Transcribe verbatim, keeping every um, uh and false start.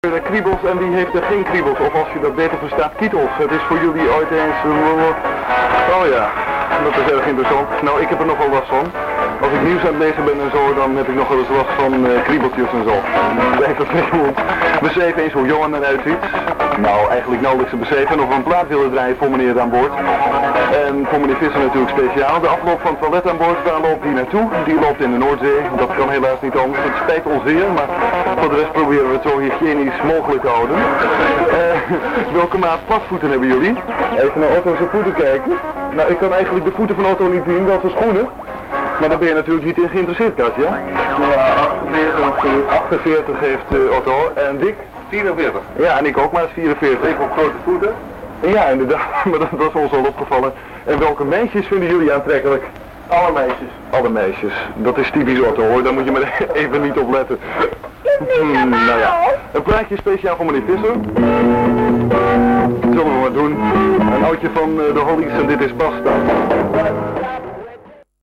De kriebels en wie heeft er geen kriebels, of als je dat beter verstaat, kietels. Het is voor jullie ooit eens... Oh ja, dat is erg interessant. Nou, ik heb er nog wel last van. Als ik nieuws aan het lezen ben en zo, dan heb ik nog wel eens last van uh, kriebeltjes en zo. Lijkt dat goed. Beschreven eens hoe Johan eruit ziet. Nou, eigenlijk nauwelijks te beschreven. Of we een plaat willen draaien voor meneer aan boord. En voor meneer Visser natuurlijk speciaal. De afloop van het toilet aan boord, waar loopt die naartoe? Die loopt in de Noordzee. Dat kan helaas niet anders. Het spijt ons zeer, maar voor de rest proberen we het zo hygiënisch mogelijk te houden. Uh, welke maat pasvoeten hebben jullie? Even naar Otto's voeten kijken. Nou, ik kan eigenlijk de voeten van Otto niet zien, wel zijn schoenen. Maar daar ben je natuurlijk niet in geïnteresseerd, Katja. Ja, achtenveertig. achtenveertig heeft uh, Otto. En Dick? vierenveertig. Ja, en ik ook maar vierenveertig. Ik op grote voeten. Ja, inderdaad, maar dat, dat is ons al opgevallen. En welke meisjes vinden jullie aantrekkelijk? Alle meisjes. Alle meisjes. Dat is typisch Otto hoor, daar moet je maar even niet op letten. Hmm, nou ja, een plaatje speciaal voor meneer Visser. Zullen we maar doen. Een oudje van uh, de Hollies en dit is Basta.